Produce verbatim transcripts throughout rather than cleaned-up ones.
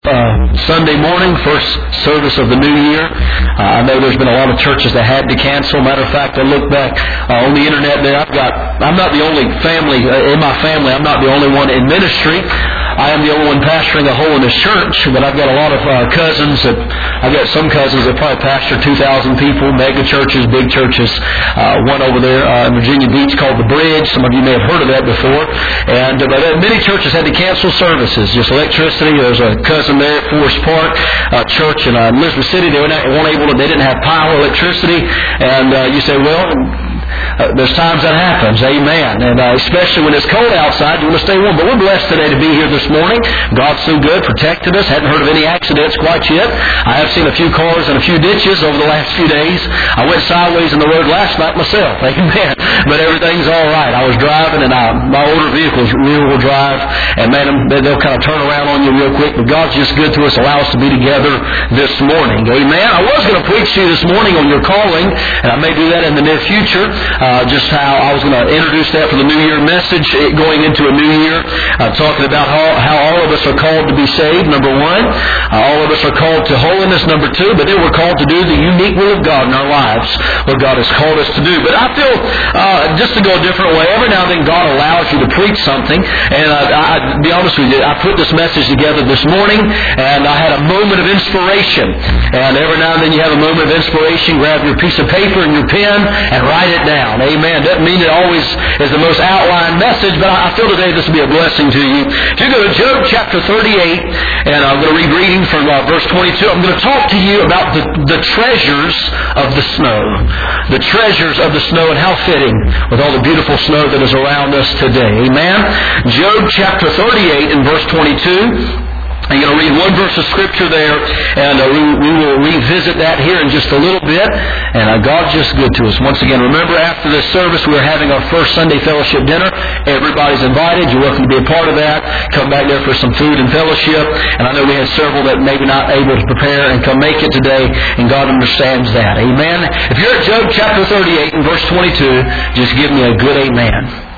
Uh, Sunday morning, first service of the new year. Uh, I know there's been a lot of churches that had to cancel. Matter of fact, I look back uh, on the internet there. I've got, I'm not the only family, uh, in my family, I'm not the only one in ministry. I am the only one pastoring a holiness church, but I've got a lot of uh, cousins that, I've got some cousins that probably pastor two thousand people, mega churches, big churches. Uh, one over there uh, in Virginia Beach called The Bridge. Some of you may have heard of that before. And uh, but many churches had to cancel services, just electricity. There's a cousin there at Forest Park uh, Church in uh, Elizabeth City. They weren't able to, they didn't have power, electricity. And uh, you say, well, Uh, there's times that happens, amen. And uh, especially when it's cold outside, you want to stay warm. But we're blessed today to be here this morning. God's so good, protected us. Hadn't heard of any accidents quite yet. I have seen a few cars and a few ditches over the last few days. I went sideways in the road last night myself, amen. But everything's all right. I was driving, and I, my older vehicles rear-wheel drive, and man, they'll kind of turn around on you real quick. But God's just good to us, allow us to be together this morning, amen. I was going to preach to you this morning on your calling, and I may do that in the near future. Uh, just how I was going to introduce that for the New Year message, going into a new year, uh, talking about how, how all of us are called to be saved, number one. Uh, all of us are called to holiness, number two. But then we're called to do the unique will of God in our lives, what God has called us to do. But I feel, uh, just to go a different way, every now and then God allows you to preach something. And uh, I, I'll be honest with you, I put this message together this morning, and I had a moment of inspiration. And every now and then you have a moment of inspiration, grab your piece of paper and your pen and write it down. Amen. Doesn't mean it always is the most outlined message, but I feel today this will be a blessing to you. If you go to Job chapter thirty-eight, and I'm going to read reading from uh, verse twenty-two, I'm going to talk to you about the, the treasures of the snow. The treasures of the snow, and how fitting with all the beautiful snow that is around us today. Amen. Job chapter thirty-eight and verse twenty-two. I'm going to read one verse of Scripture there, and uh, we, we will revisit that here in just a little bit. And uh, God's just good to us. Once again, remember, after this service, we're having our first Sunday fellowship dinner. Everybody's invited. You're welcome to be a part of that. Come back there for some food and fellowship. And I know we had several that maybe not able to prepare and come make it today, and God understands that. Amen. If you're at Job chapter thirty-eight and verse twenty-two, just give me a good amen.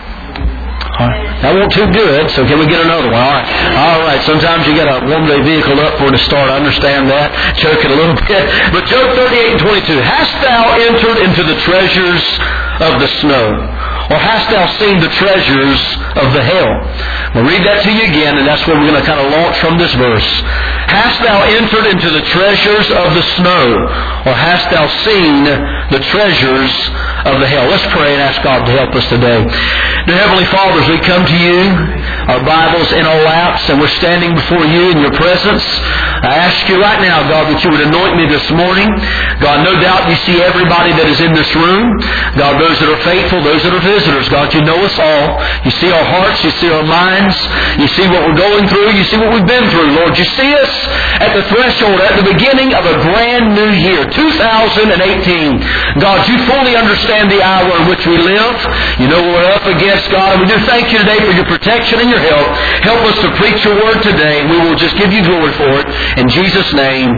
That won't too good, so can we get another one? All right. All right. Sometimes you got to warm the vehicle up for it to start. I understand that. Choke it a little bit. But Job thirty-eight and twenty-two. Hast thou entered into the treasures of the snow? Or hast thou seen the treasures of the hail? We'll read that to you again, and that's where we're going to kind of launch from this verse. Hast thou entered into the treasures of the snow? Or hast thou seen the treasures of the hail? Let's pray and ask God to help us today. Dear Heavenly Father, as we come to you, our Bibles in our laps, and we're standing before you in your presence, I ask you right now, God, that you would anoint me this morning. God, no doubt you see everybody that is in this room. God, those that are faithful, those that are visitors. God, you know us all. You see our hearts. You see our minds. You see what we're going through. You see what we've been through. Lord, you see us at the threshold, at the beginning of a brand new year, two thousand eighteen. God, you fully understand the hour in which we live. You know what we're up against, God, and we do thank you today for your protection and your help. Help us to preach your word today, and we will just give you glory for it. In Jesus' name,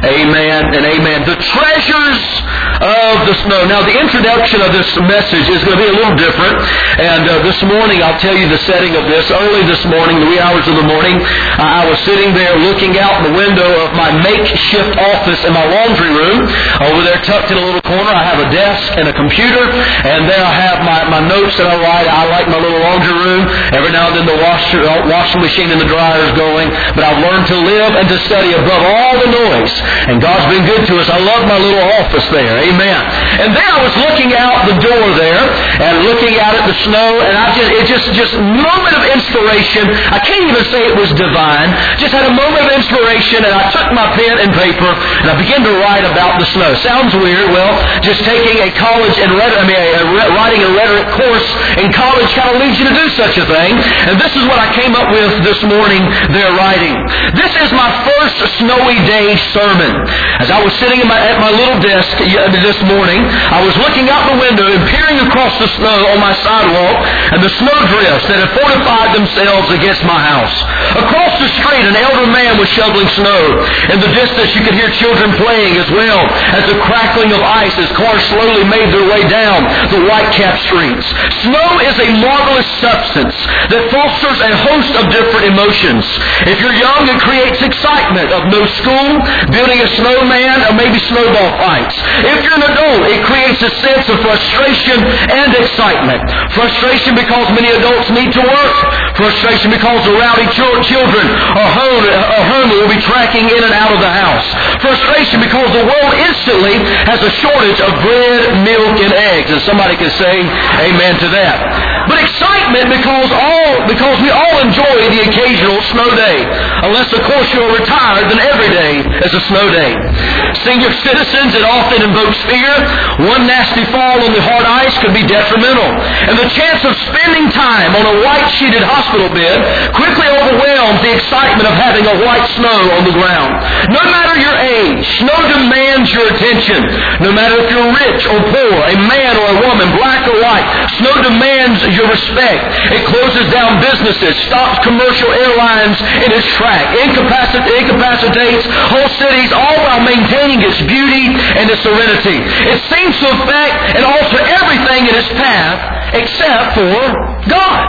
amen and amen. The treasures of the snow. Now, the introduction of this message is going to be a little different, and uh, this morning, I'll tell you the setting of this. Early this morning, the wee hours of the morning, uh, I was sitting there looking out the window of my makeshift office in my laundry room. Over there, tucked in a little corner, I have a desk and a computer, and there I have my, my notes that I write. I like my little laundry room. Every now and then the washer, uh, washing machine and the dryer is going, but I've learned to live and to study above all the noise. And God's been good to us. I love my little office there. Amen. And there I was looking out the door there and looking out at the snow, and I just it just just moment of inspiration. I can't even say it was divine. Just had a moment of inspiration, and I took my pen and paper and I began to write about the snow. Sounds weird. Well, just taking a college and rhetoric, I mean, a, a, writing a rhetoric course in college kind of leads you to do such a thing. And this is what I came up with this morning. There writing. This is my first snowy day sermon. As I was sitting in my, at my little desk this morning, I was looking out the window and peering across the snow on my sidewalk and the snowdrifts that had fortified themselves against my house. Across the street, an elder man was shoveling snow. In the distance, you could hear children playing as well as the crackling of ice as cars slowly made their way down the white-capped streets. Snow is a marvelous substance that fosters a host of different emotions. If you're young, it creates excitement of no school, building a snowman, or maybe snowball fights. If you're an adult, it creates a sense of frustration and excitement. Frustration because many adults need to work. Frustration because the rowdy ch- children are home, are home and will be tracking in and out of the house. Frustration because the world instantly has a shortage of bread, milk, and eggs. And somebody can say amen to that. But excitement because all because we all enjoy the occasional snow day. Unless, of course, you're retired, then every day is a snow day. Senior citizens, it often invokes fear. One nasty fall on the hard ice could be detrimental. And the chance of spending time on a white-sheeted hospital bed quickly overwhelms the excitement of having a white snow on the ground. No matter your age, snow demands your attention. No matter if you're rich or poor, a man or a woman, black or white, snow demands your respect. It closes down businesses, stops commercial airlines in its track, incapacit- incapacitates whole cities, all while maintaining its beauty and its serenity. It seems to affect and alter everything in its path except for God.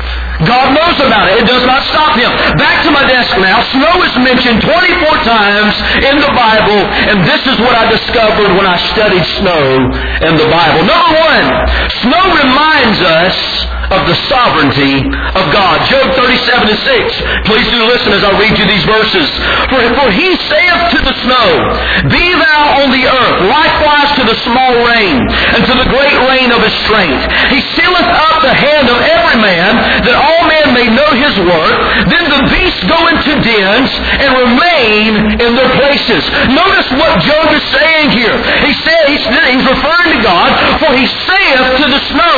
God knows about it. It does not stop Him. Back to my desk now. Snow is mentioned twenty-four times in the Bible, and this is what I discovered when I studied snow in the Bible. Number one, snow reminds us of the sovereignty of God. Job thirty-seven and six. Please do listen as I read you these verses. For, for He saith to the snow, Be thou on the earth, likewise to the small rain, and to the great rain of His strength. He sealeth up the hand of every man, that all men may know his work. Then the beasts go into dens and remain in their places. Notice what Job is saying here. He said, he's, he's referring to God, for He saith to the snow,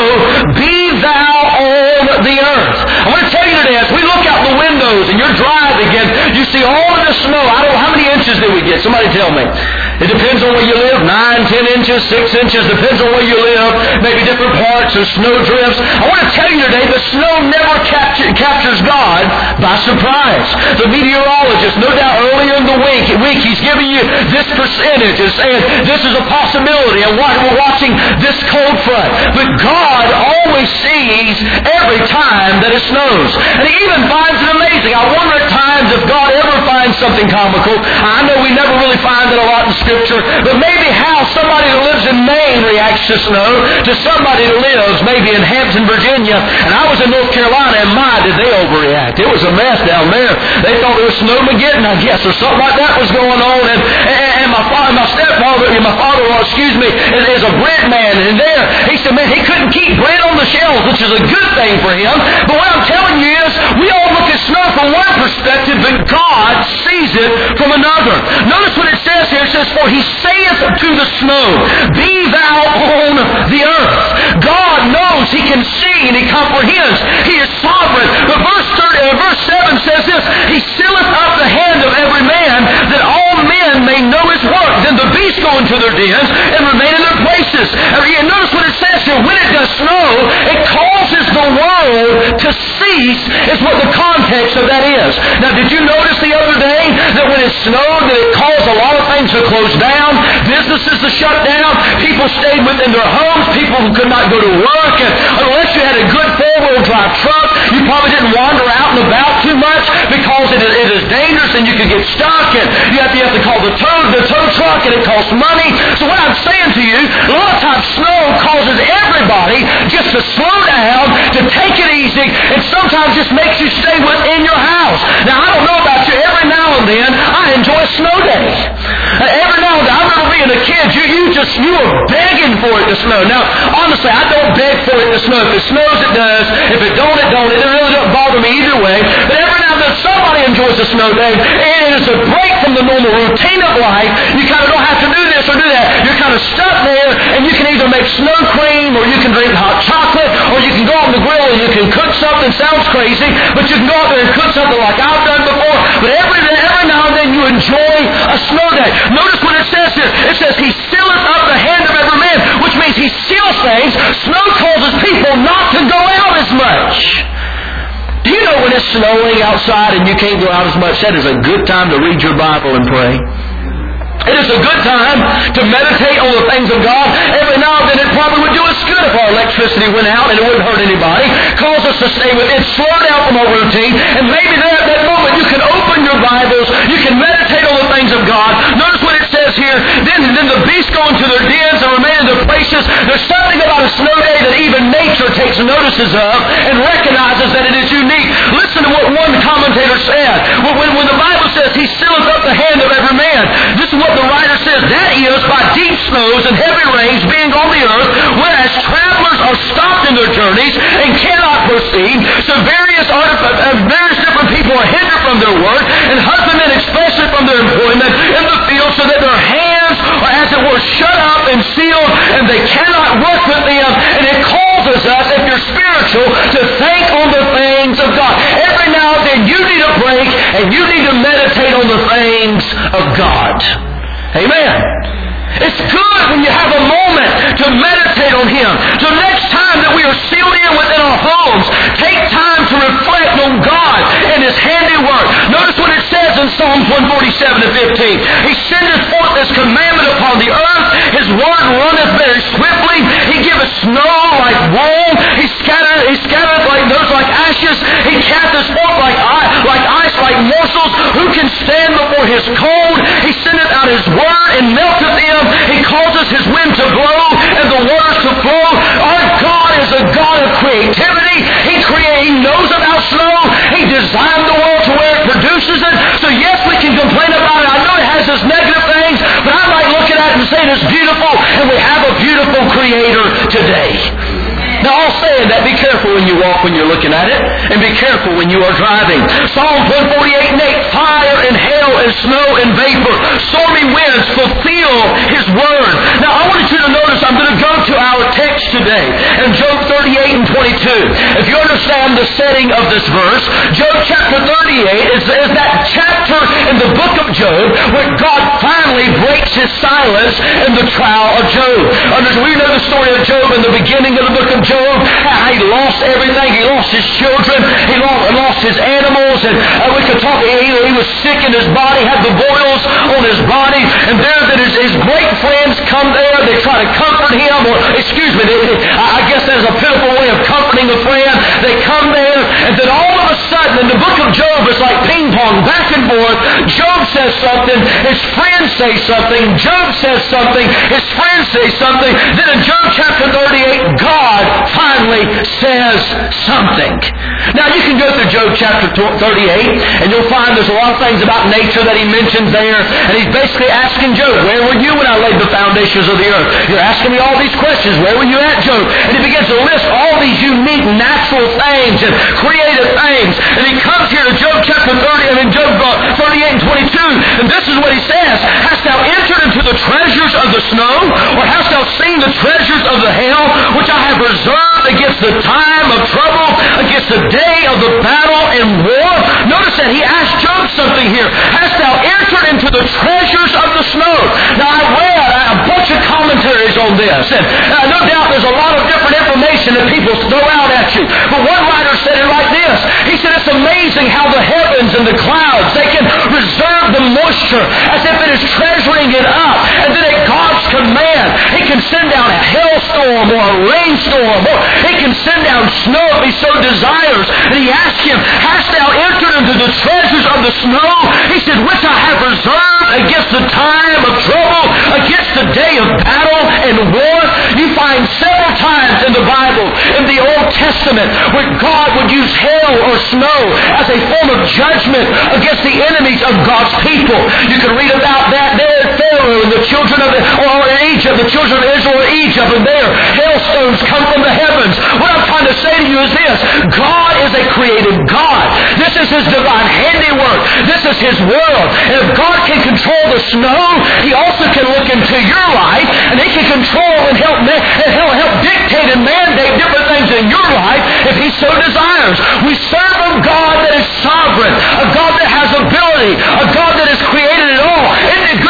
Be thou on the earth. I want to tell you today, as we look out the windows and you're driving and you see all of the snow. I don't know, how many inches did we get? Somebody tell me. It depends on where you live. Nine, ten inches, six inches. Depends on where you live. Maybe different parts or snow drifts. I want to tell you today, the snow never capture, captures God by surprise. The meteorologist, no doubt earlier in the week, week he's giving you this percentage and saying this is a possibility and we're watching this cold front. But God always sees every time that it snows. And He even finds it amazing. I wonder at times if God ever finds something comical. I know we never really find it a lot in Scripture, but maybe how somebody that lives in Maine reacts to snow to somebody that lives maybe in Hampton, Virginia. And I was in North Carolina, and my, did they overreact. It was a mess down there. They thought it was snowmageddon, I guess, or something like that was going on. And, and, and my father, my stepfather, my father-in-law, excuse me, is, is a bread man. And there, he said, man, he couldn't keep bread on the shelves, which is a good thing for him. But what I'm telling you is, we all look at snow from one perspective, but God sees it from another. Notice what it says here. It says, For He saith to the snow, Be thou on the earth. God knows. He can see and He comprehends. He is sovereign. But verse, thirty, uh, verse seven says this, He sealeth up the hand of every man, that all men may know his work. Then the beasts go into their dens and remain in their places. And notice what it says here. When it does snow, it causes the world to cease, is what the context of that is. Now, did you notice the other day that when it snowed, that it caused a lot of things to close down, businesses to shut down, people stayed within their homes, people who could not go to work, and unless you had a good four-wheel drive truck, you probably didn't wander out and about too much because it is, it is dangerous and you could get stuck, and you have to, you have to call the tow, the tow truck, and it costs money. So what I'm saying to you, a lot of times snow causes everybody just to slow down, to take it easy, and sometimes just makes you stay within your house. Now, I don't know about you, every now and then, I enjoy a snow day. Uh, every now and then, I remember being a kid, you, you just, you were begging for it to snow. Now, honestly, I don't beg for it to snow. If it snows, it does. If it don't, it don't. It really doesn't bother me either way. But every now and then, somebody enjoys a snow day, and it is a break from the normal routine of life. You kind of don't have to do this or do that. You're kind of stuck there, and you can either make snow cream, or you can drink hot chocolate, or you can go on the grill and you can cook something. Sounds crazy, but you can go out there and cook something like I've done before. But every, every now and then you enjoy snow day. Notice what it says here. It says, He sealeth up the hand of every man, which means He seals things. Snow causes people not to go out as much. Do you know when it's snowing outside and you can't go out as much, that is a good time to read your Bible and pray? It is a good time to meditate on the things of God. Every now and then it probably would do us good if our electricity went out and it wouldn't hurt anybody. Cause us to stay with it, slow down from our routine, and maybe there at that moment you can open your Bibles, you can meditate on the things of God. Notice what it says here, then, then the beasts go into their dens and remain in their places. There's something about a snow day that even nature takes notices of and recognizes that it is unique. Listen to what one commentator said. When, when the Bible says He sealeth up the hand of every man, this is what the writer says, that is by deep snows and heavy rains being on the earth, whereas travelers are stopped in their journeys and cannot proceed, so various, art, uh, various different people are hindered from their work, and husbandmen especially from their employment in the field, so that their hands are as it were shut up and sealed, and they cannot work with them, and it causes us, if you're spiritual, to think on the things of God. Every now and then you need a break, and you need to meditate on the things of God. Amen. It's good when you have a moment to meditate on Him. So next time that we are sealed in within our homes, take time to reflect on God and His handiwork. Notice what it says in Psalms one forty-seven and fifteen. He sendeth forth His commandment upon the earth. His word runneth very swiftly. He giveth snow like wool. He scattereth, he scattereth like those like ashes. He casteth forth like, like ice, like morsels. Who can stand before His cold? He sendeth out His word and melteth them. He causes His wind to blow and the waters to flow. Our God is a God of creativity. He created, He knows about snow. He designed the world to where it produces it. So yes, we can complain about it. I know it has its negative things, but I might look at it and say it's beautiful, and we have a beautiful Creator today. Now, all saying that, be careful when you walk when you're looking at it, and be careful when you are driving. Psalm one forty-eight and eight, fire and hail and snow and vapor, stormy winds fulfill His word. Now, I want you to notice, I'm going to go to our text today, in Job thirty-eight and twenty-two. If you understand the setting of this verse, Job chapter thirty-eight is, is that chapter in the book of Job where God finally breaks His silence in the trial of Job. We know the story of Job in the beginning of the book of Job. He lost everything. He lost his children. He lost, lost his animals. And uh, we could talk. He, he was sick in his body, had the boils on his body. And there that his, his great friends come there. They try to comfort him. Or, excuse me, they, I guess there's a pitiful way of comforting a friend. They come there. And then all of a sudden, in the book of Job, it's like ping pong, back and forth. Job says something. His friends say something. Job says something. His friends say something. Then in Job chapter thirty-eight, God finally says something. Now you can go through Job chapter thirty-eight and you'll find there's a lot of things about nature that he mentions there, and he's basically asking Job, where were you when I laid the foundations of the earth? You're asking me all these questions. Where were you at, Job? And he begins to list all these unique natural things and creative things. And he comes here to Job chapter thirty, I mean Job thirty-eight and twenty-two, and this is what he says: Hast thou entered into the treasures of the snow, or hast thou seen the treasures of the hail, which I have reserved against the time of trouble, against the day of the battle and war? Notice that he asked Job something here. Hast thou entered into the treasures of the snow? Now I read a bunch of commentaries on this, and uh, no doubt there's a lot of different information that people throw out at you. But one writer said it like this. He said it's amazing how the heavens and the clouds, they can reserve the moisture as if it is treasuring it up. And then at God's command, He can send down a hailstorm or a rainstorm, or He can send down snow if He so desires. And he asked him, hast thou entered into the treasures of the snow? He said, which I have reserved against the time of trouble, against the day of battle and war. You find several times in the Bible, in the Old Testament, where God would use hail or snow as a form of judgment against the enemies of God's people. You can read about that there at Pharaoh and the children of or in Egypt, the children of Israel in Egypt, and there hailstones come from the heavens. What I'm trying to say to you is this: God is a creative God. This is His divine handiwork. This is His world. And if God can control the snow, He also can look into your life, and He can control and help man, and help, help dictate and mandate different things in your life if He so desires. We serve a God that is sovereign, a God that has ability, a God that has created it all. Isn't it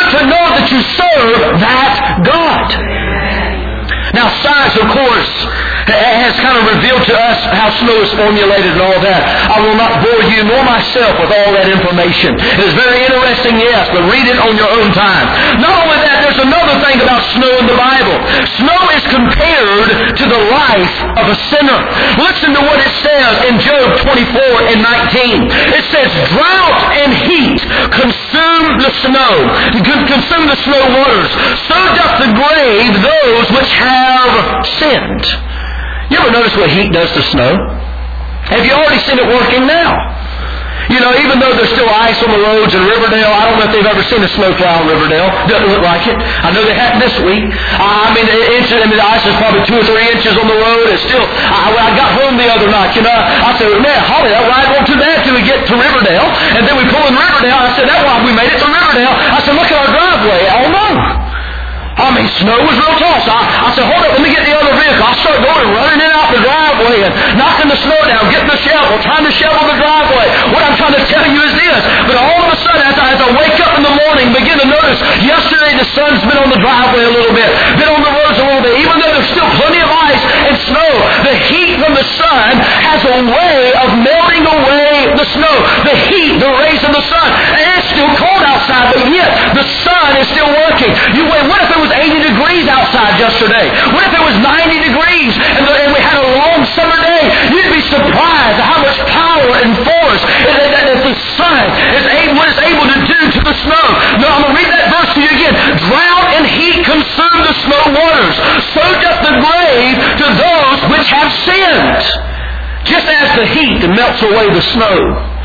kind of revealed to us how snow is formulated and all that. I will not bore you nor myself with all that information. It is very interesting, yes, but read it on your own time. Not only that, there's another thing about snow in the Bible. Snow is compared to the life of a sinner. Listen to what it says in Job twenty-four and nineteen. It says, drought and heat consume the snow, consume the snow waters. So doth the grave those which have sinned. You ever notice what heat does to snow? Have you already seen it working now? You know, even though there's still ice on the roads in Riverdale, I don't know if they've ever seen a snowplow in Riverdale. Doesn't look like it. I know they had this week. I mean, the, inch, I mean, the ice is probably two or three inches on the road. It's still, I, when I got home the other night, you know, I said, man, Holly, that ride won't too bad till we get to Riverdale. And then we pull in Riverdale. I said, that's why we made it to Riverdale. I said, look at our driveway. Oh, no. I mean, snow was real tall. So I, I said, hold up, let me get the other vehicle. I start going, running in out the driveway and knocking the snow down, getting the shovel, trying to shovel the driveway. What I'm trying to tell you is this. But all of a sudden, as I, as I wake up in the morning, begin to notice, yesterday the sun's been on the driveway a little bit, been on the roads a little bit, even though there's still plenty of ice and snow. The heat from the sun has a way of melting away the snow. The heat, the rays of the sun. And it's still cold outside, but yet the sun is still working. You wait, what if it was eighty degrees outside yesterday? What if it was ninety degrees and, the, and we had a long summer day? You'd be surprised at how much power and force that, that, that the sun is able, what it's able to do to the snow. No, I'm going to read that verse to you again. Drought and heat consume the snow waters. So doth the grave to those which have sinned. Just as the heat melts away the snow,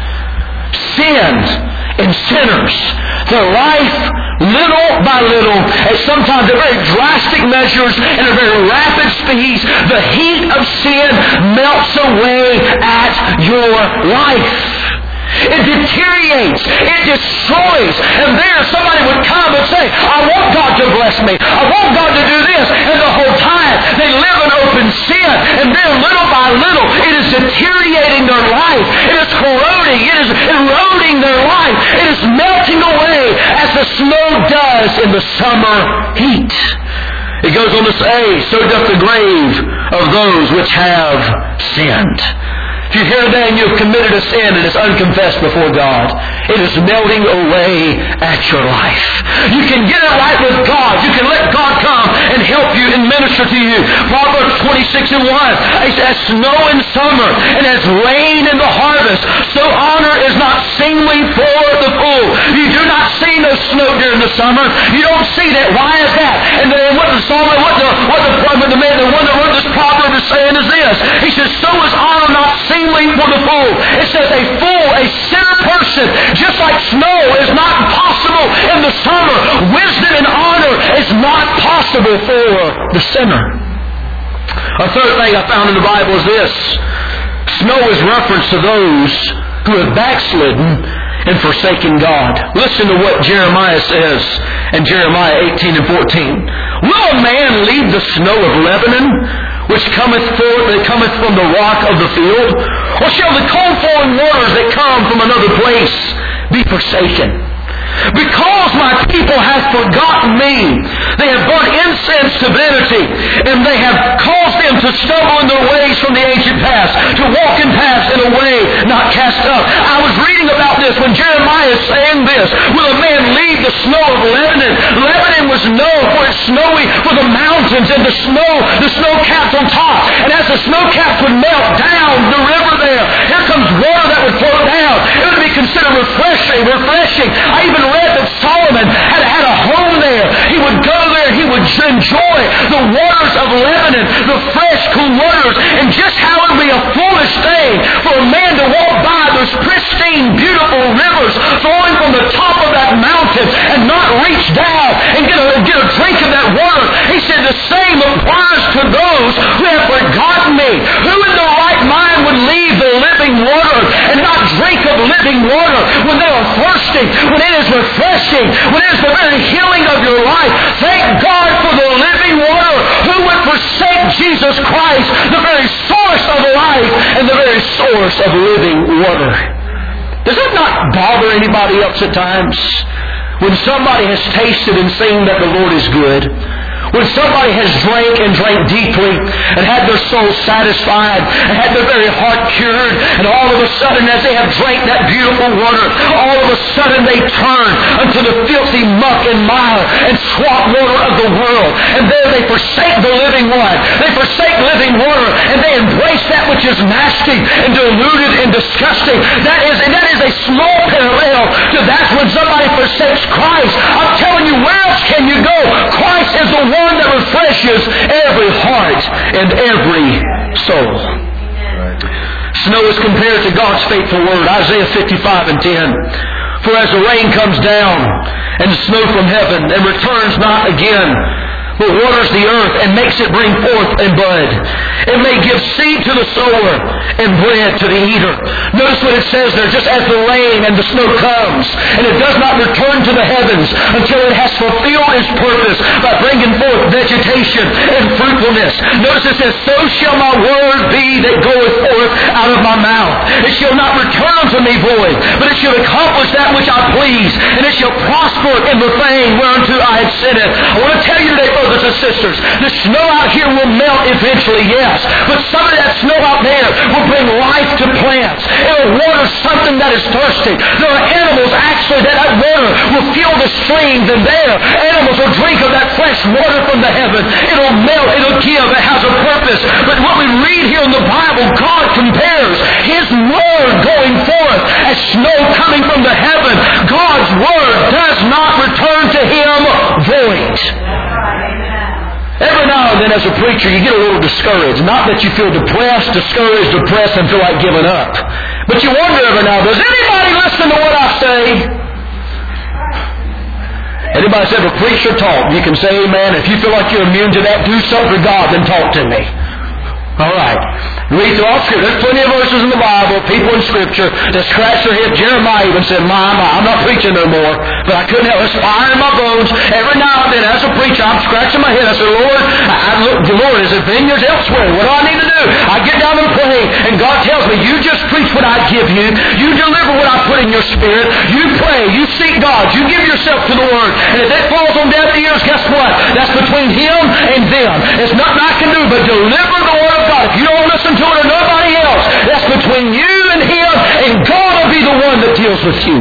sin and sinners, their life, little by little, and sometimes at very drastic measures and at very rapid speeds, the heat of sin melts away at your life. It deteriorates. It destroys. And there somebody would come and say, I want God to bless me. I want God to do this. And the whole time they live in open sin. And then little by little it is deteriorating their life. It is corroding. It is eroding their life. It is melting away as the snow does in the summer heat. It goes on to say, so doth the grave of those which have sinned. If you're here today and you've committed a sin and it's unconfessed before God, it is melting away at your life. You can get it right with God. You can let God come and help you and minister to you. Proverbs twenty-six and one. As snow in summer and as rain in the harvest, so honor is not seemly for the fool. You do not see no snow during the summer. You don't see that. Why is that? And then what the psalmist, what the what the, what the man, the one that wrote this proverb is saying is this. He says, so is honor not seemly for the fool. It says a fool, a sinner person, just like snow is not possible in the summer, wisdom and honor is not possible for the sinner. A third thing I found in the Bible is this. Snow is reference to those who have backslidden and forsaken God. Listen to what Jeremiah says in Jeremiah eighteen and fourteen. Will a man leave the snow of Lebanon, which cometh forth, that cometh from the rock of the field? Or shall the cold flowing waters that come from another place be forsaken? Because my people have forgotten me, they have burnt incense to vanity, and they have caused them to stumble in their ways from the ancient past, to walk in paths in a way not cast up. I was reading about this when Jeremiah is saying this. Will a man leave the snow of Lebanon? Lebanon was known for its snowy, for the mountains and the snow, the snow caps on top. And as the snow caps would melt down the river there, here comes water that would flow down. It would be considered refreshing, refreshing. I even read that Solomon had had a home there. He would go there. He would enjoy the waters of Lebanon, the fresh, cool waters. And just how it would be a foolish thing for a man to walk by those pristine, beautiful rivers flowing from the top of that mountain and not reach down and get a, get a drink of that water. He said the same applies to those who have forgotten me. Who in their right mind would leave the living water and not drink of living water when they are thirsty, when it is refreshing, when it is the very healing of your life? Thank God for the living water. Who would forsake Jesus Christ, the very source of life and the very source of living water? Does that not bother anybody else at times? When somebody has tasted and seen that the Lord is good, When somebody has drank and drank deeply and had their soul satisfied and had their very heart cured, and all of a sudden as they have drank that beautiful water, all of a sudden they turn unto the filthy muck and mire and swamp water of the world. And there they forsake the living one. They forsake living water, and they embrace that which is nasty and diluted and disgusting. That is, that is a small parallel to that when somebody forsakes Christ. I'm telling you, where else can you go? Christ is the one that refreshes every heart and every soul. Snow is compared to God's faithful word. Isaiah fifty-five and ten. For as the rain comes down and the snow from heaven and returns not again, but waters the earth and makes it bring forth and bud, it may give seed to the sower and bread to the eater. Notice what it says there, just as the rain and the snow comes, and it does not return to the heavens until it has fulfilled its purpose by bringing forth vegetation and fruitfulness. Notice it says, so shall my word be that goeth forth out of my mouth. It shall not return unto me void, but it shall accomplish that which I please, and it shall prosper in the thing whereunto I have sent it. I want to tell you today, brothers and sisters, the snow out here will melt eventually, yes, but some of that snow out there will bring life to plants. It will water something that is thirsty. There are animals actually that that water will fill the streams, and there animals will drink of that fresh water from the heaven. It'll melt, it'll give, it has a purpose. But what we read here in the Bible, God compares His word going forth as snow coming from the heaven. God's word does not return to Him void. Every now and then as a preacher you get a little discouraged. Not that you feel depressed, discouraged, depressed and feel like giving up. But you wonder every now, does anybody listen to what I say? Anybody said ever preach or talk? You can say amen. If you feel like you're immune to that, do so for God, then talk to me. All right. Read through all Scripture. There's plenty of verses in the Bible, people in Scripture that scratch their head. Jeremiah even said, my, my, I'm not preaching no more. But I couldn't help it. It's fire in my bones. Every now and then, as a preacher, I'm scratching my head. I said, Lord, I, I look, Lord, is it vineyards elsewhere? What do I need to do? I get down and pray, and God tells me, you just preach what I give you. You deliver what I put in your spirit. You pray. You seek God. You give yourself to the Word. And if that falls on deaf ears, guess what? That's between Him and them. There's nothing I can do but deliver the Word of God. If you don't listen to it or nobody else, that's between you and Him, and God will be the one that deals with you.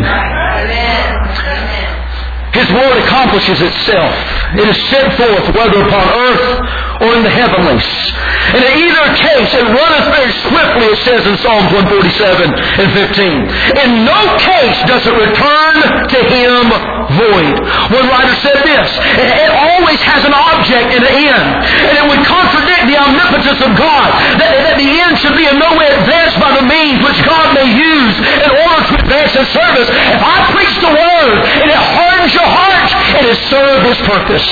His Word accomplishes itself. It is sent forth whether upon earth or in the heavenlies. And in either case, it runneth very swiftly, it says in Psalms one forty-seven and fifteen. In no case does it return to Him void. One writer said this, it always has an object and an end. And it would contradict the omnipotence of God, that, that the end should be in no way advanced by the means which God may use in order to advance His service. If I preach the Word and it hardens your heart, it has served His purpose.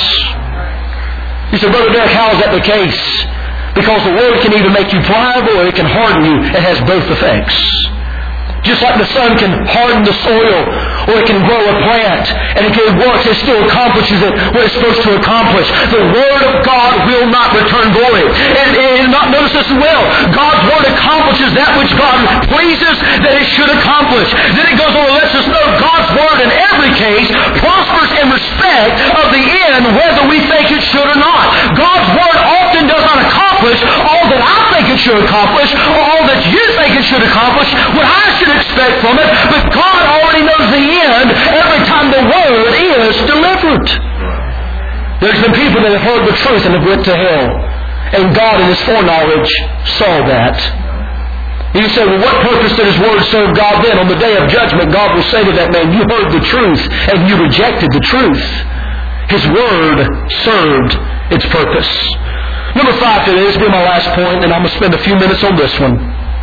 You said, Brother Derek, how is that the case? Because the Word can either make you pliable or it can harden you. It has both effects. Just like the sun can harden the soil or it can grow a plant, and it works, it still accomplishes it what it's supposed to accomplish. The Word of God will not return void. And, and not notice this as well. God's Word accomplishes that which God pleases that it should accomplish. Then it goes on and lets us know God's Word in every case prospers in respect of the end, whether we think it should or not. God's Word often does not accomplish all that I think it should accomplish, or all that you think it should accomplish, what I should expect from it, but God already knows the end every time the Word is delivered. There's been people that have heard the truth and have went to hell, and God in His foreknowledge saw that. You say, well, what purpose did His Word serve God then? On the day of judgment, God will say to that man, you heard the truth and you rejected the truth. His Word served its purpose. Number five today, this will be my last point, and I'm going to spend a few minutes on this one.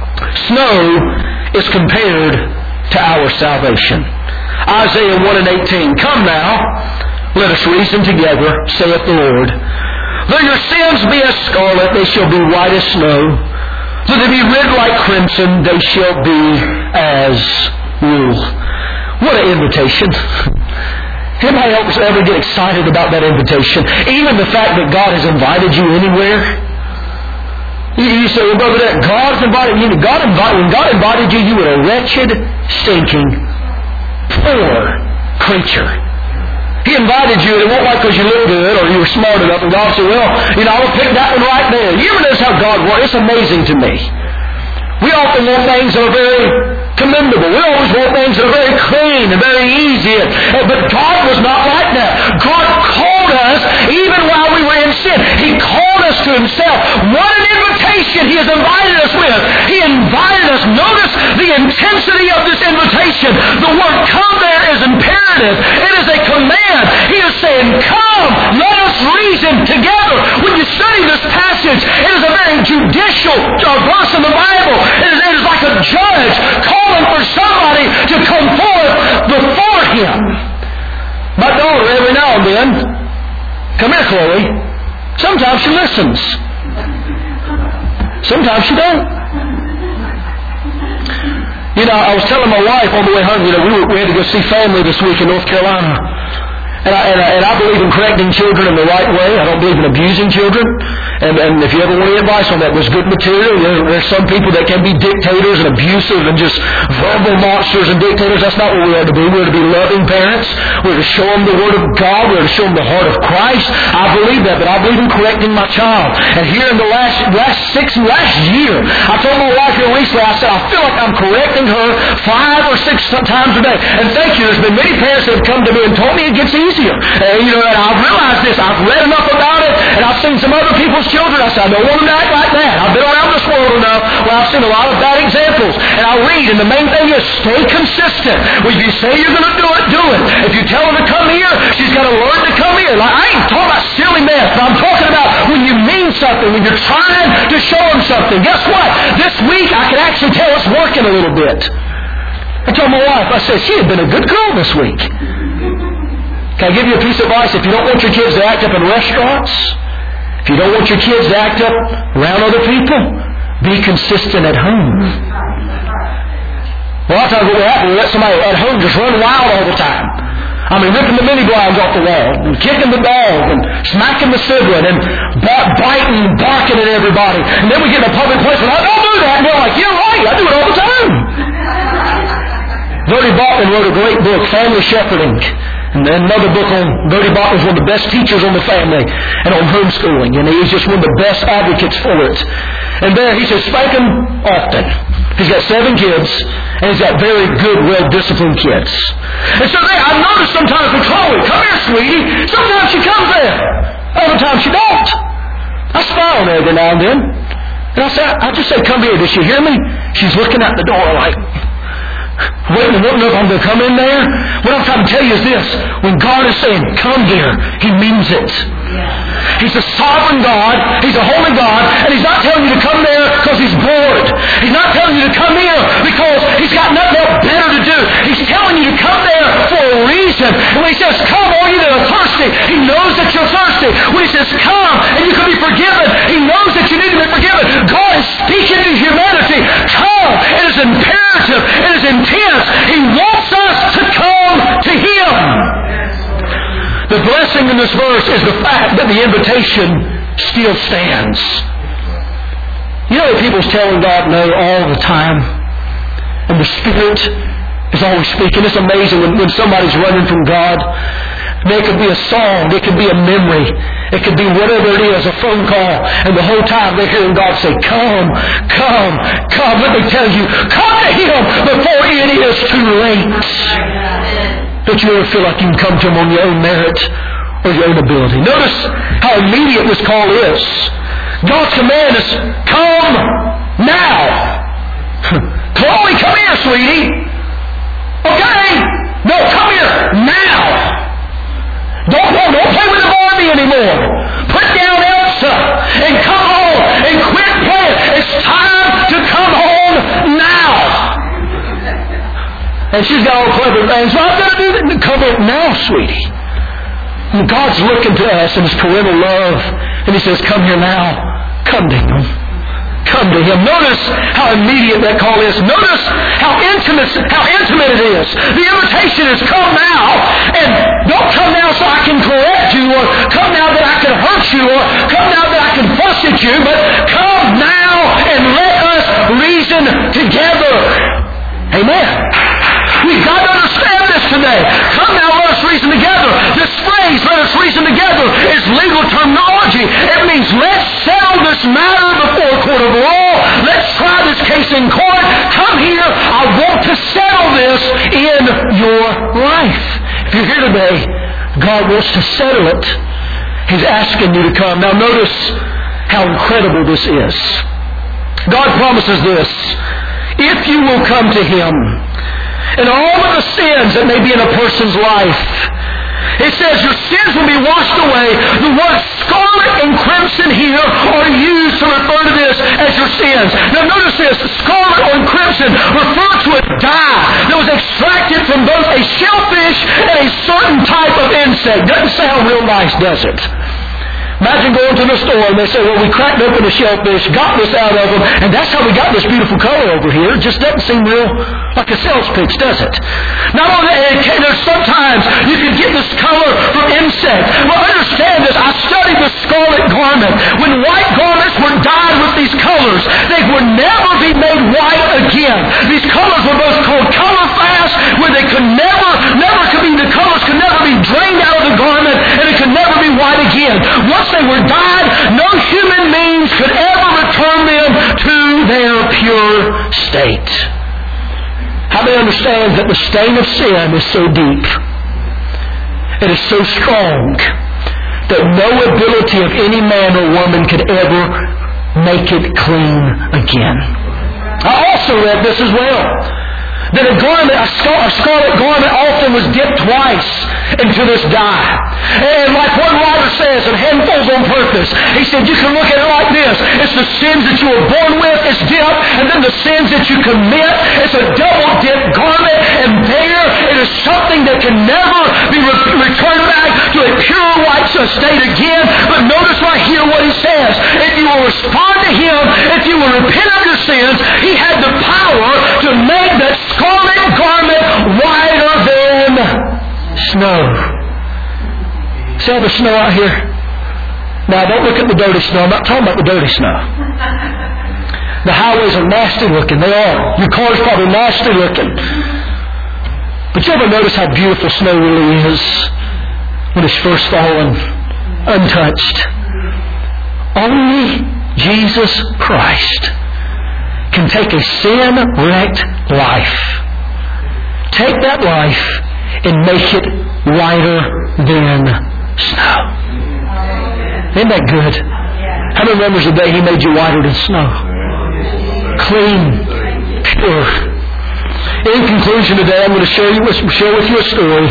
Snow is compared to our salvation. Isaiah one and eighteen. Come now, let us reason together, saith the Lord. Though your sins be as scarlet, they shall be white as snow. Though they be red like crimson, they shall be as wool. What an invitation. Anybody else ever get excited about that invitation? Even the fact that God has invited you anywhere. You say, well, brother, that God's invited you. God invited, when God invited you, you were a wretched, stinking, poor creature. He invited you, and it won't like because you look good or you were smart enough, and God said, well, you know, I'm going to pick that one right there. You ever notice how God works? It's amazing to me. We often want things that are very commendable. We always want things that are very clean and very easy. But God was not like that. God called us even while we were in sin. He called us to Himself. What an invitation He has invited us with. He invited us. Notice the intensity of this invitation. The word come there is imperative. It is a command. He is saying, come, let us reason together. When you study this passage, it is a very judicial uh, verse in the Bible. It is, it is like a judge calling for somebody to come forth before him. My daughter, every now and then, come here, Chloe. Sometimes she listens. Sometimes she don't. You know, I was telling my wife on the way home, you know, we, were, we had to go see family this week in North Carolina. And I, and, I, and I believe in correcting children in the right way. I don't believe in abusing children. And, and if you ever want any advice on that, there's good material. There, there's some people that can be dictators and abusive and just verbal monsters and dictators. That's not what we are to be. We're to be loving parents. We're to show them the Word of God. We're to show them the heart of Christ. I believe that, but I believe in correcting my child. And here in the last last six last year, I told my wife here recently, I said, I feel like I'm correcting her five or six times a day. And thank you. There's been many parents that have come to me and told me it gets easier. Uh, you know, and I've realized this. I've read enough about it, and I've seen some other people's children. I said, I don't want them to act like that. I've been around this world enough where I've seen a lot of bad examples. And I read, and the main thing is stay consistent. When you say you're going to do it, do it. If you tell her to come here, she's got to learn to come here. Like, I ain't talking about silly mess, but I'm talking about when you mean something, when you're trying to show them something. Guess what? This week, I can actually tell it's working a little bit. I told my wife, I said, she had been a good girl this week. Can I give you a piece of advice? If you don't want your kids to act up in restaurants, if you don't want your kids to act up around other people, be consistent at home. Well, a lot of times what will happen, we let somebody at home just run wild all the time. I mean, ripping the mini blinds off the wall, and kicking the dog, and smacking the sibling, and biting and barking at everybody. And then we get in a public place and I don't do that. And they're like, you're right, I do it all the time. Bertie Bachman wrote a great book, Family Shepherding. And then another book on Bertie Bachman is one of the best teachers on the family and on homeschooling. And he's just one of the best advocates for it. And there he says, spank them often. He's got seven kids, and he's got very good, well-disciplined kids. And so there, I've noticed sometimes with Chloe, come here, sweetie. Sometimes she comes there. Other times she don't. I smile on her every now and then. And I say, I just say, come here. Does she hear me? She's looking out the door like, wait a minute, if I'm going to come in there. What I'm trying to tell you is this. When God is saying, come here, He means it. He's a sovereign God. He's a holy God. And He's not telling you to come there because He's bored. He's not telling you to come here because He's got nothing else better to do. He's telling you to come there for a reason. And when He says, come, all you that are thirsty, He knows that you're thirsty. When He says, come, and you can be forgiven, He knows that you need to be forgiven. God is speaking to humanity. Come. It is imperative. It is intense. He wants us to come to Him. The blessing in this verse is the fact that the invitation still stands. You know, people's telling God no all the time. And the Spirit is always speaking. It's amazing when, when somebody's running from God. There could be a song. It could be a memory. It could be whatever it is, a phone call. And the whole time they're hearing God say, come, come, come. Let me tell you, come to Him before it is too late. Don't you ever feel like you can come to Him on your own merit or your own ability? Notice how immediate this call is. God's command is, come now. Chloe, come here, sweetie. Okay? No, come here now. Don't, don't, don't play with the Barbie anymore. Put down Elsa and come home and quit playing. It's time to come home now. And she's got all clever things. Well, I've got to do that. Come home now, sweetie. And God's looking to us in His parental love. And He says, come here now. Come to Him. Come to Him. Notice how immediate that call is. Notice how intimate, how intimate it is. The invitation is come now. And don't come now so I can correct you, or come now that I can hurt you, or come now that I can fuss at you, but come now and let us reason together. Amen. We've got to understand this today. Come now, let us reason together. This court of law. Let's try this case in court. Come here. I want to settle this in your life. If you're here today, God wants to settle it. He's asking you to come. Now notice how incredible this is. God promises this. If you will come to Him, and all of the sins that may be in a person's life, it says your sins will be washed away. The words scarlet and crimson here are used to refer to this as your sins. Now notice this. Scarlet or crimson refer to a dye that was extracted from both a shellfish and a certain type of insect. Doesn't sound real nice, does it? Imagine going to the store and they say, well, we cracked open the shellfish, got this out of them, and that's how we got this beautiful color over here. It just doesn't seem real like a sales pitch, does it? Not only that, there's sometimes you can get this color from insects. Well, understand this. I studied the scarlet garment. When white garments were dyed with these colors, they would never be made white again. These colors were both called color fast, where they could never, never could be, the colors could never be drained out of the garment, and it could never be white again. Once they were dyed, no human means could ever return them to their pure state. How many understand that the stain of sin is so deep, it is so strong, that no ability of any man or woman could ever make it clean again? I also read this as well. That a garment, a, scar- a scarlet garment often was dipped twice into this dye. And like one writer says, in handfuls on purpose, he said you can look at it like this. It's the sins that you were born with, it's dipped, and then the sins that you commit, it's a double dipped garment, and there it is something that can never be re- returned back to a pure white state again. But notice right here what he says. If you will respond to Him, if you will repent of your sins, He had the power to make that scarlet garment whiter than snow. See all the snow out here? Now, don't look at the dirty snow. I'm not talking about the dirty snow. The highways are nasty looking. They are. Your car's probably nasty looking. But you ever notice how beautiful snow really is when it's first fallen, untouched? Only Jesus Christ can take a sin-wrecked life, take that life, and make it whiter than snow. Isn't that good? How many remembers the day He made you whiter than snow? Clean, pure. In conclusion today, I'm going to share, you, share with you a story.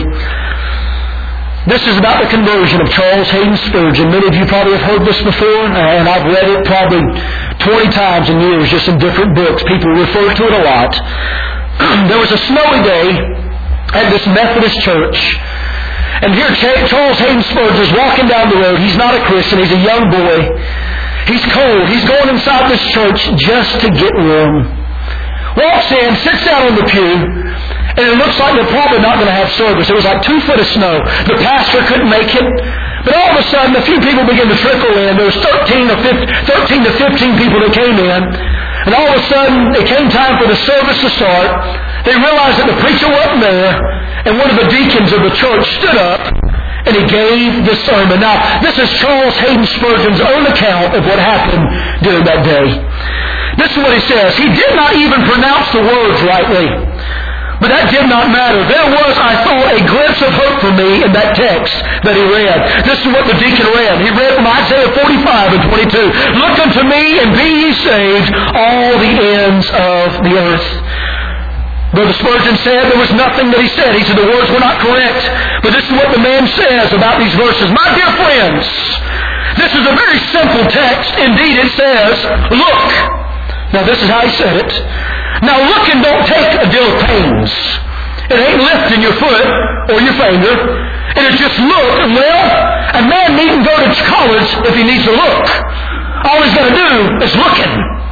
This is about the conversion of Charles Haddon Spurgeon. Many of you probably have heard this before, and I've read it probably twenty times in years, just in different books. People refer to it a lot. There was a snowy day at this Methodist church, and here Charles Haddon Spurgeon is walking down the road. He's not a Christian. He's a young boy. He's cold. He's going inside this church just to get warm. Walks in, sits down on the pew, and it looks like they're probably not going to have service. It was like two foot of snow. The pastor couldn't make it. But all of a sudden, a few people began to trickle in. There was thirteen to fifteen people that came in. And all of a sudden, it came time for the service to start. They realized that the preacher wasn't there. And one of the deacons of the church stood up, and he gave the sermon. Now, this is Charles Haddon Spurgeon's own account of what happened during that day. This is what he says. He did not even pronounce the words rightly. But that did not matter. There was, I thought, a glimpse of hope for me in that text that he read. This is what the deacon read. He read from Isaiah forty-five and twenty-two. Look unto me and be ye saved, all the ends of the earth. Brother Spurgeon said there was nothing that he said. He said the words were not correct. But this is what the man says about these verses. My dear friends, this is a very simple text. Indeed, it says, look. Now this is how he said it. Now look and don't take a deal of pains. It ain't lifting your foot or your finger. It is just look. And well, a man needn't go to college if he needs to look. All he's got to do is looking.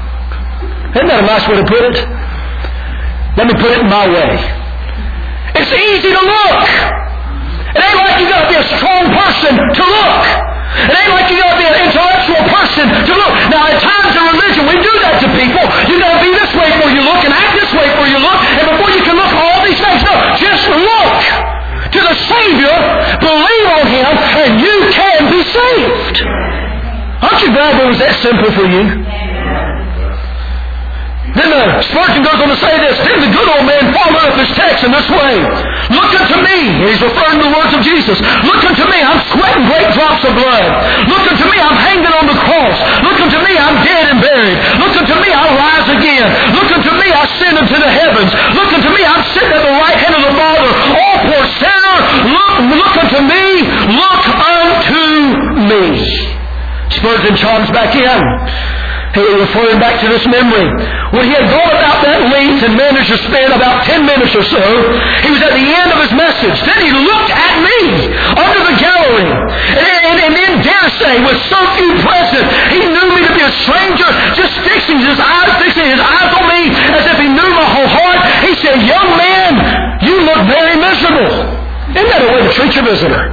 Isn't that a nice way to put it? Let me put it in my way. It's easy to look. It ain't like you got to be a strong person to look. It ain't like you got to be an intellectual person to look. Now, at times in religion, we do that to people. You got to be this way before you look and act this way before you look. And before you can look at all these things, no, just look to the Savior, believe on Him, and you can be saved. Aren't you glad it was that simple for you? Then uh, Spurgeon goes on to say this, then the good old man followed up his text in this way. Look unto me, and he's referring to the words of Jesus. Look unto me, I'm sweating great drops of blood. Look unto me, I'm hanging on the cross. Look unto me, I'm dead and buried. Look unto me, I'll rise again. Look unto me, I ascend into the heavens. Look unto me, I'm sitting at the right hand of the Father. Oh, poor sinner, look, look unto me, look unto me. Spurgeon chimes back in. He was referring back to this memory. When he had gone about that length and managed to spend about ten minutes or so, he was at the end of his message. Then he looked at me under the gallery. And, and, and then, dare say, with so few present, he knew me to be a stranger, just fixing his eyes, fixing his eyes on me as if he knew my whole heart. He said, young man, you look very miserable. Isn't that a way to treat your visitor?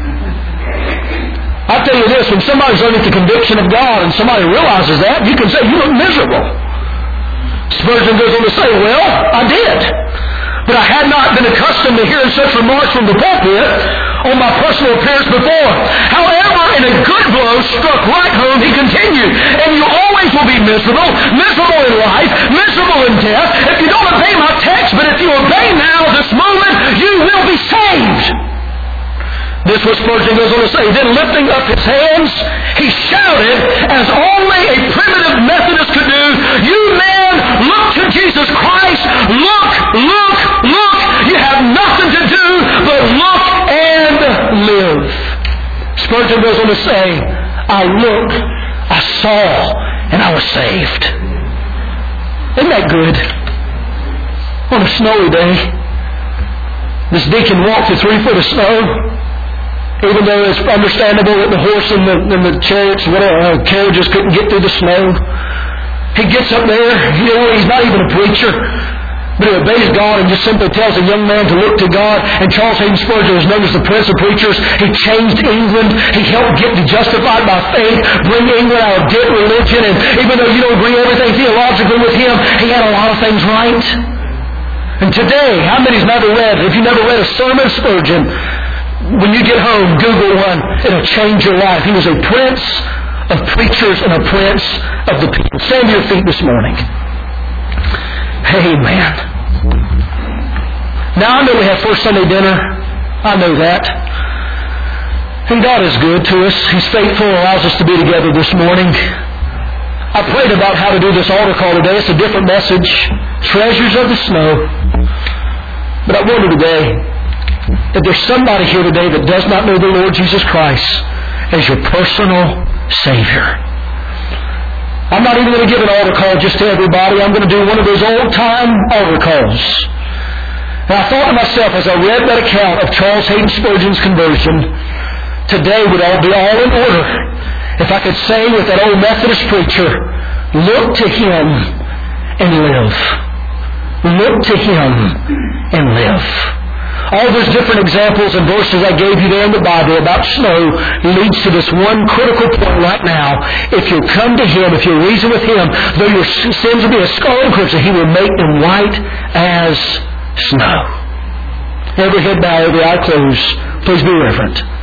I'll tell you this, when somebody's under the conviction of God and somebody realizes that, you can say, you look miserable. Spurgeon goes on to say, well, I did. But I had not been accustomed to hearing such remarks from the pulpit on my personal appearance before. However, in a good blow struck right home, he continued, and you always will be miserable, miserable in life, miserable in death, if you don't obey my text, but if you obey now, this moment, you will be saved. This was Spurgeon goes on to say, then lifting up his hands, he shouted, as only a primitive Methodist could do, you men, look to Jesus Christ, look, look, look, you have nothing to do but look and live. Spurgeon goes on to say, I looked, I saw, and I was saved. Isn't that good? On a snowy day, this deacon walked through three foot of snow. Even though it's understandable that the horse and the, and the chariots, whatever, uh, carriages couldn't get through the snow. He gets up there, you know, he's not even a preacher, but he obeys God and just simply tells a young man to look to God. And Charles Haddon Spurgeon was known as the Prince of Preachers. He changed England. He helped get the justified by faith, bring England out of dead religion. And even though you don't agree everything theologically with him, he had a lot of things right. And today, how many's never read, if you never read a sermon of Spurgeon, when you get home, Google one. It'll change your life. He was a prince of preachers and a prince of the people. Stand to your feet this morning. Amen. Now, I know we have First Sunday dinner. I know that. And God is good to us. He's faithful and allows us to be together this morning. I prayed about how to do this altar call today. It's a different message. Treasures of the snow. But I wonder today, that there's somebody here today that does not know the Lord Jesus Christ as your personal Savior. I'm not even going to give an altar call just to everybody. I'm going to do one of those old-time altar calls. And I thought to myself as I read that account of Charles Haddon Spurgeon's conversion, today would all be all in order if I could say with that old Methodist preacher, look to Him and live. Look to Him and live. All those different examples and verses I gave you there in the Bible about snow leads to this one critical point right now. If you'll come to Him, if you'll reason with Him, though your sins will be as scarlet and crimson, He will make them white as snow. Every head bowed, every eye closed. Please be reverent.